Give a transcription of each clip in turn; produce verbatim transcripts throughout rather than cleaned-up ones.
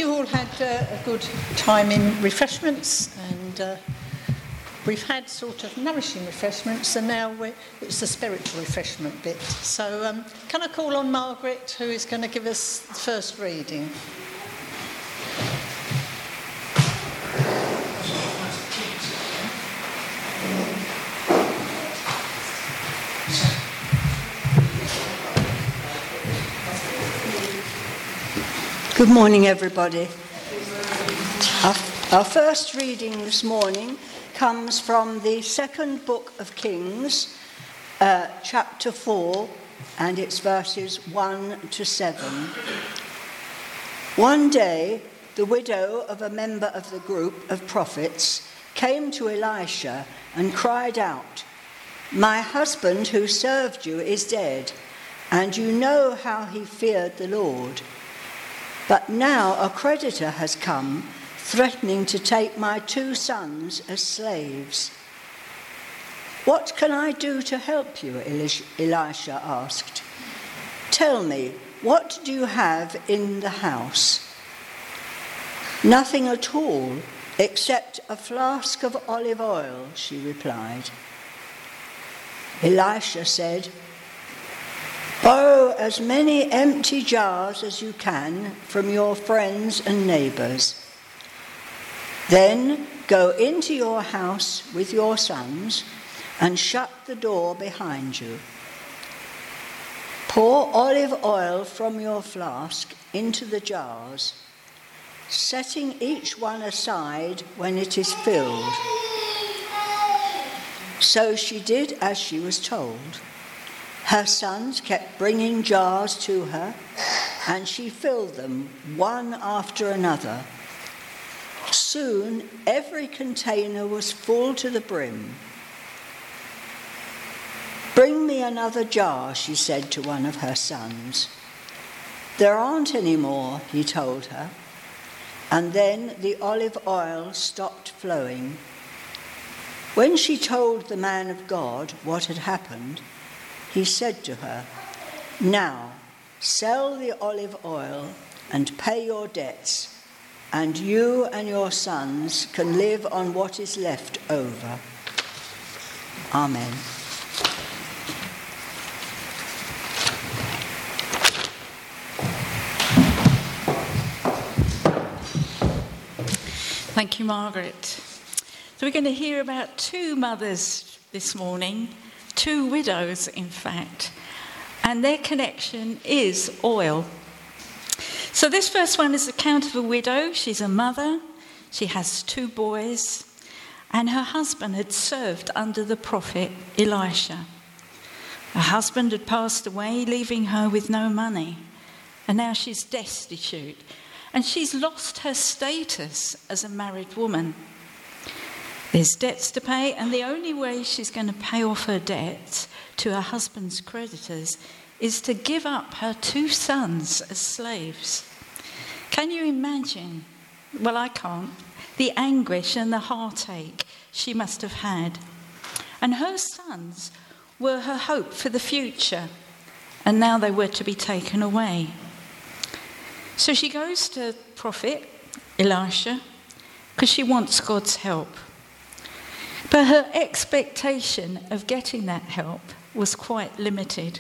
you all had uh, a good time in refreshments, and uh, we've had sort of nourishing refreshments, and now we're, it's the spiritual refreshment bit. So um, can I call on Margaret, who is going to give us the first reading? Good morning, everybody. Our, our first reading this morning comes from the second book of Kings, uh, chapter four, and it's verses one to seven. One day, the widow of a member of the group of prophets came to Elisha and cried out, "My husband who served you is dead, and you know how he feared the Lord. But now a creditor has come, threatening to take my two sons as slaves." "What can I do to help you?" Elisha asked. "Tell me, what do you have in the house?" "Nothing at all, except a flask of olive oil," she replied. Elisha said, "Borrow as many empty jars as you can from your friends and neighbours. Then go into your house with your sons and shut the door behind you. Pour olive oil from your flask into the jars, setting each one aside when it is filled." So she did as she was told. Her sons kept bringing jars to her, and she filled them one after another. Soon every container was full to the brim. "Bring me another jar," she said to one of her sons. "There aren't any more," he told her. And then the olive oil stopped flowing. When she told the man of God what had happened, he said to her, "Now, sell the olive oil and pay your debts, and you and your sons can live on what is left over." Amen. Thank you, Margaret. So we're going to hear about two mothers this morning, two widows, in fact, and their connection is oil. So this first one is the account of a widow. She's a mother, she has two boys, and her husband had served under the prophet Elisha. Her husband had passed away, leaving her with no money, and now she's destitute, and she's lost her status as a married woman. There's debts to pay, and the only way she's going to pay off her debts to her husband's creditors is to give up her two sons as slaves. Can you imagine? Well, I can't. The anguish and the heartache she must have had. And her sons were her hope for the future, and now they were to be taken away. So she goes to prophet Elisha because she wants God's help. But her expectation of getting that help was quite limited.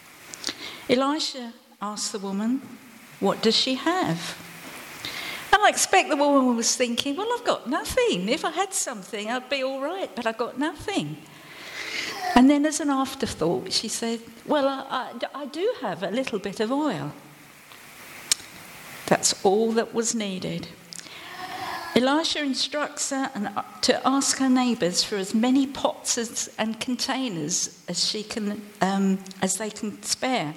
Elisha asked the woman, "What does she have?" And I expect the woman was thinking, well, I've got nothing. If I had something, I'd be all right, but I've got nothing. And then as an afterthought, she said, well, I, I, I do have a little bit of oil. That's all that was needed. Elisha instructs her to ask her neighbours for as many pots as, and containers as she can, um, as they can spare.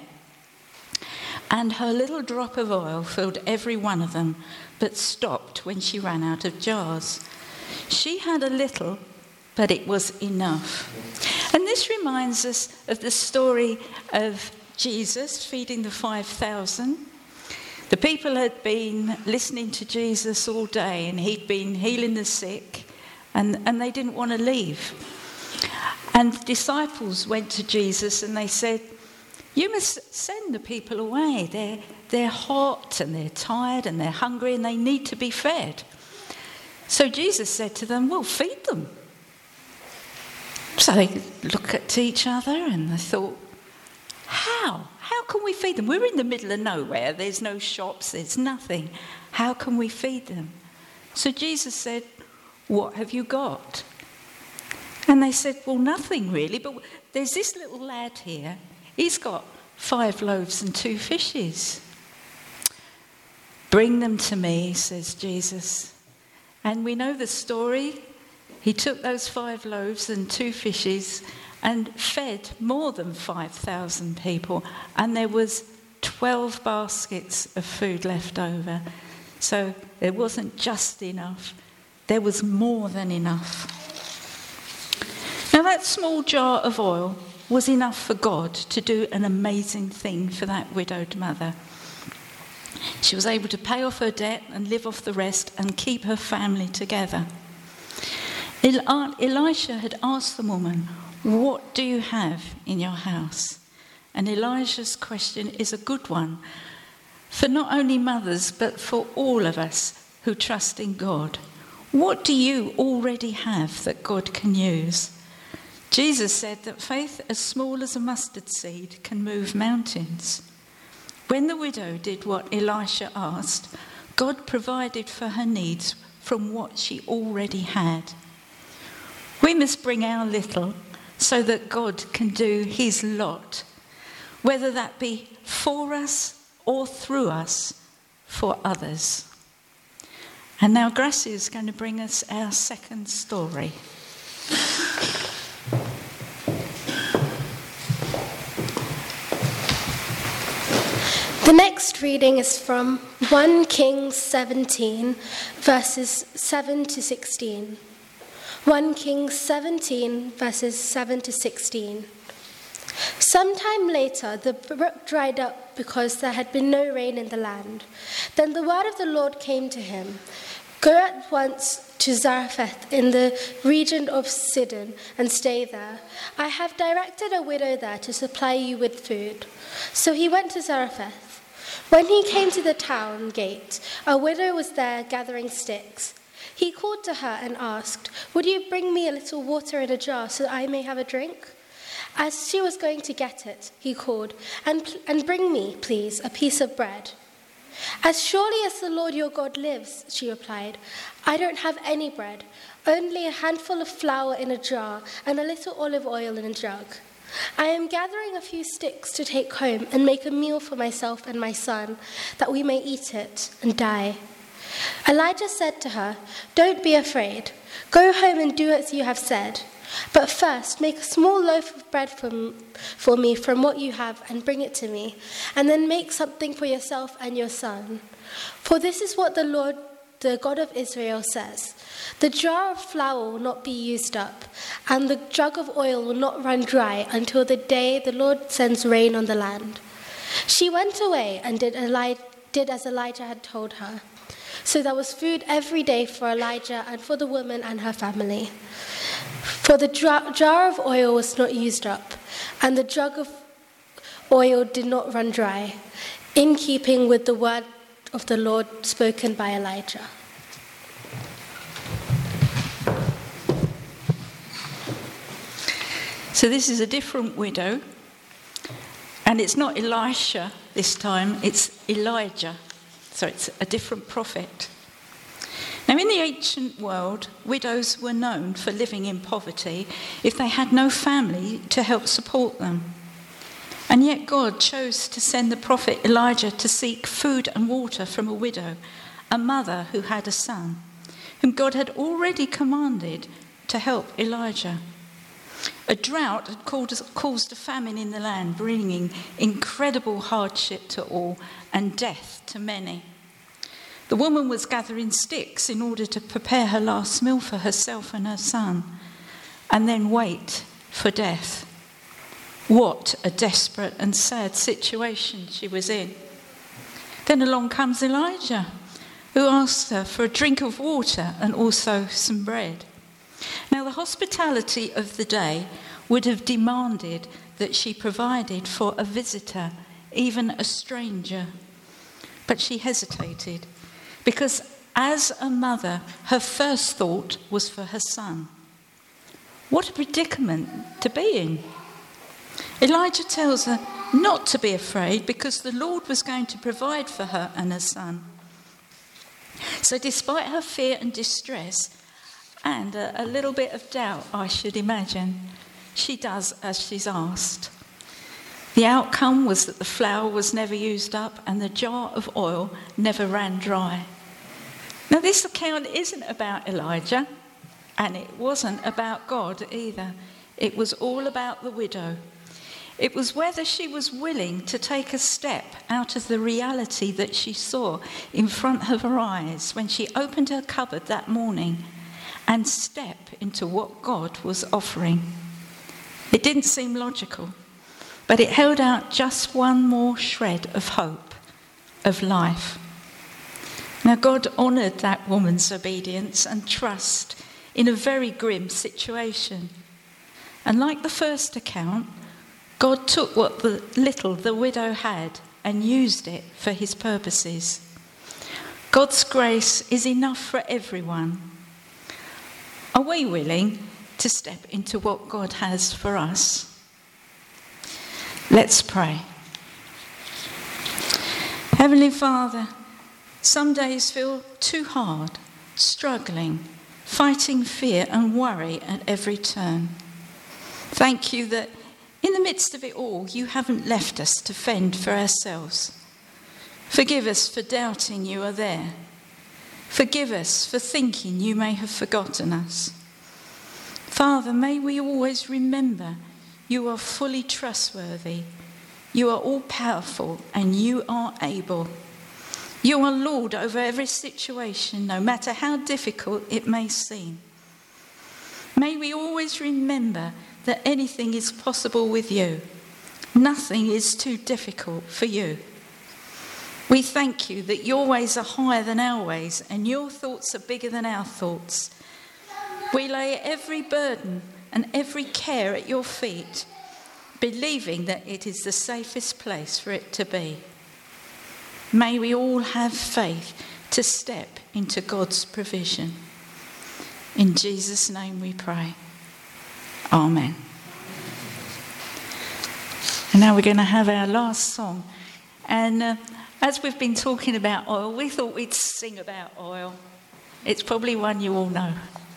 And her little drop of oil filled every one of them, but stopped when she ran out of jars. She had a little, but it was enough. And this reminds us of the story of Jesus feeding the five thousand. The people had been listening to Jesus all day, and he'd been healing the sick, and, and they didn't want to leave. And the disciples went to Jesus and they said, "You must send the people away. They're, they're hot and they're tired and they're hungry and they need to be fed. So Jesus said to them, well, feed them. So they looked at each other and they thought, how? How can we feed them? We're in the middle of nowhere. There's no shops. There's nothing. How can we feed them? So Jesus said, what have you got? And they said, well, nothing really, but there's this little lad here. He's got five loaves and two fishes. Bring them to me, says Jesus. And we know the story. He took those five loaves and two fishes and fed more than five thousand people. And there was twelve baskets of food left over. So there wasn't just enough. There was more than enough. Now that small jar of oil was enough for God to do an amazing thing for that widowed mother. She was able to pay off her debt and live off the rest and keep her family together. Elisha had asked the woman, what do you have in your house? And Elijah's question is a good one for not only mothers, but for all of us who trust in God. What do you already have that God can use? Jesus said that faith as small as a mustard seed can move mountains. When the widow did what Elisha asked, God provided for her needs from what she already had. We must bring our little so that God can do his lot, whether that be for us or through us for others. And now Gracia is going to bring us our second story. The next reading is from First Kings seventeen, verses seven to sixteen. First Kings seventeen, verses seven to sixteen. Sometime later, the brook dried up because there had been no rain in the land. Then the word of the Lord came to him, go at once to Zarephath in the region of Sidon and stay there. I have directed a widow there to supply you with food. So he went to Zarephath. When he came to the town gate, a widow was there gathering sticks. He called to her and asked, would you bring me a little water in a jar so that I may have a drink? As she was going to get it, he called, and, and bring me, please, a piece of bread. As surely as the Lord your God lives, she replied, I don't have any bread, only a handful of flour in a jar and a little olive oil in a jug. I am gathering a few sticks to take home and make a meal for myself and my son, that we may eat it and die. Elijah said to her, don't be afraid. Go home and do as you have said. But first, make a small loaf of bread from, for me from what you have and bring it to me, and then make something for yourself and your son. For this is what the Lord, the God of Israel, says. The jar of flour will not be used up, and the jug of oil will not run dry until the day the Lord sends rain on the land. She went away and did, Eli- did as Elijah had told her. So there was food every day for Elijah and for the woman and her family. For the jar of oil was not used up, and the jug of oil did not run dry, in keeping with the word of the Lord spoken by Elijah. So this is a different widow, and it's not Elisha this time, it's Elijah. So it's a different prophet. Now, in the ancient world, widows were known for living in poverty if they had no family to help support them. And yet God chose to send the prophet Elijah to seek food and water from a widow, a mother who had a son, whom God had already commanded to help Elijah. A drought had caused a famine in the land, bringing incredible hardship to all and death to many. The woman was gathering sticks in order to prepare her last meal for herself and her son, and then wait for death. What a desperate and sad situation she was in. Then along comes Elijah, who asks her for a drink of water and also some bread. Now, the hospitality of the day would have demanded that she provided for a visitor, even a stranger. But she hesitated because as a mother, her first thought was for her son. What a predicament to be in. Elijah tells her not to be afraid because the Lord was going to provide for her and her son. So despite her fear and distress, and a, a little bit of doubt, I should imagine, she does as she's asked. The outcome was that the flour was never used up and the jar of oil never ran dry. Now, this account isn't about Elijah, and it wasn't about God either. It was all about the widow. It was whether she was willing to take a step out of the reality that she saw in front of her eyes when she opened her cupboard that morning and step into what God was offering. It didn't seem logical, but it held out just one more shred of hope, of life. Now, God honoured that woman's obedience and trust in a very grim situation. And like the first account, God took what the little the widow had and used it for his purposes. God's grace is enough for everyone. Are we willing to step into what God has for us? Let's pray. Heavenly Father, some days feel too hard, struggling, fighting fear and worry at every turn. Thank you that in the midst of it all, you haven't left us to fend for ourselves. Forgive us for doubting you are there. Forgive us for thinking you may have forgotten us. Father, may we always remember you are fully trustworthy, you are all-powerful, and you are able. You are Lord over every situation, no matter how difficult it may seem. May we always remember that anything is possible with you. Nothing is too difficult for you. We thank you that your ways are higher than our ways and your thoughts are bigger than our thoughts. We lay every burden and every care at your feet, believing that it is the safest place for it to be. May we all have faith to step into God's provision. In Jesus' name we pray. Amen. And now we're going to have our last song. And uh, as we've been talking about oil, we thought we'd sing about oil. It's probably one you all know.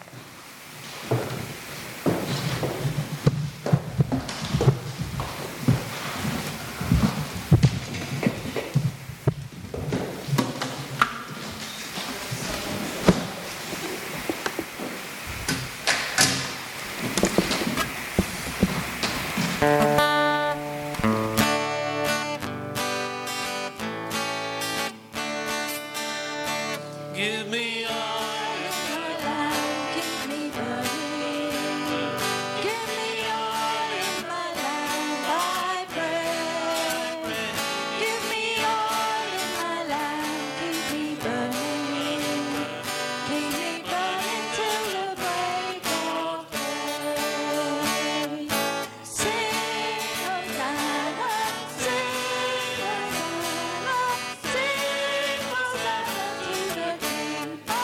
Give me all your love, keep me burning. Give me all in my life, I pray. Give me all in my life, keep me burning. Keep me burning till the break of day. Sing Hosanna, sing Hosanna, sing Hosanna to the King.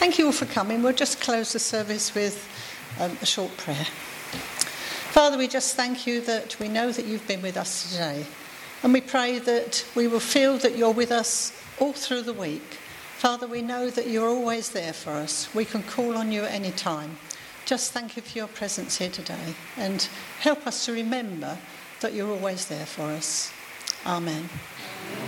thank you all for coming. We'll just close the service with um, a short prayer. Father, we just thank you that we know that you've been with us today. And we pray that we will feel that you're with us all through the week. Father, we know that you're always there for us. We can call on you at any time. Just thank you for your presence here today. And help us to remember that you're always there for us. Amen.